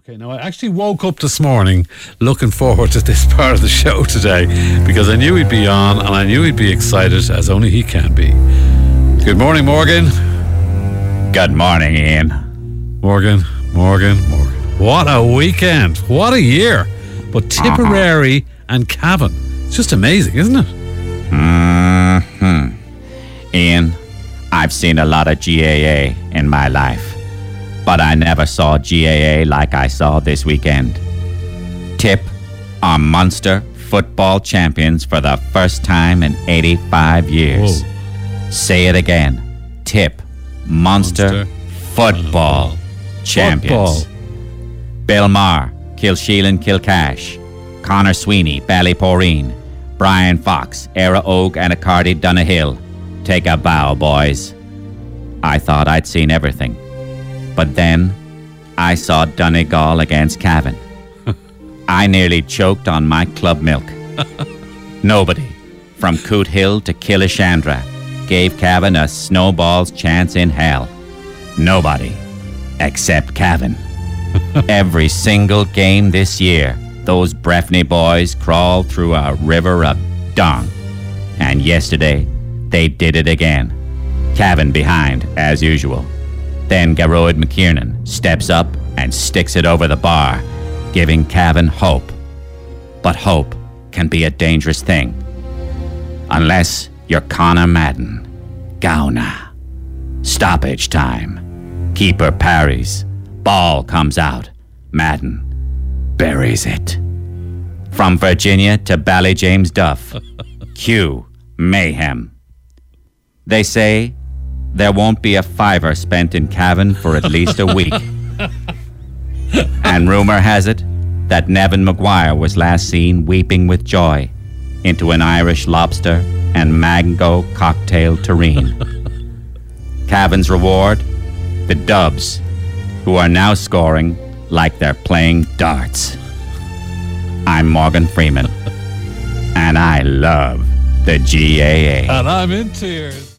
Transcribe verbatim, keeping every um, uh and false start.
Okay, now I actually woke up this morning looking forward to this part of the show today because I knew he'd be on and I knew he'd be excited as only he can be. Good morning, Morgan. Good morning, Ian. Morgan, Morgan, Morgan. What a weekend. What a year. But Tipperary uh-huh. and Cavan. It's just amazing, isn't it? Mm-hmm. Ian, I've seen a lot of G A A in my life. But I never saw G A A like I saw this weekend. Tip are Munster football champions for the first time in eighty-five years. Whoa. Say it again. Tip, Munster, Munster football, football champions. Football. Bill Maher, Kilsheelan Kilcash, Conor Sweeney, Ballyporeen, Brian Fox, Era Oak and Accardi Donahill. Take a bow, boys. I thought I'd seen everything. But then, I saw Donegal against Cavan. I nearly choked on my club milk. Nobody, from Coot Hill to Killishandra, gave Cavan a snowball's chance in hell. Nobody, except Cavan. Every single game this year, those Breffni boys crawled through a river of dung. And yesterday, they did it again. Cavan behind, as usual. Then Gearoid McKiernan steps up and sticks it over the bar, giving Cavan hope. But hope can be a dangerous thing. Unless you're Conor Madden. Gauna. Stoppage time. Keeper parries. Ball comes out. Madden buries it. From Virginia to Ballyjames Duff. Cue mayhem. They say there won't be a fiver spent in Cavan for at least a week. And rumor has it that Nevin Maguire was last seen weeping with joy into an Irish lobster and mango cocktail tureen. Cavan's reward? The Dubs, who are now scoring like they're playing darts. I'm Morgan Freeman, and I love the G A A. And I'm in tears.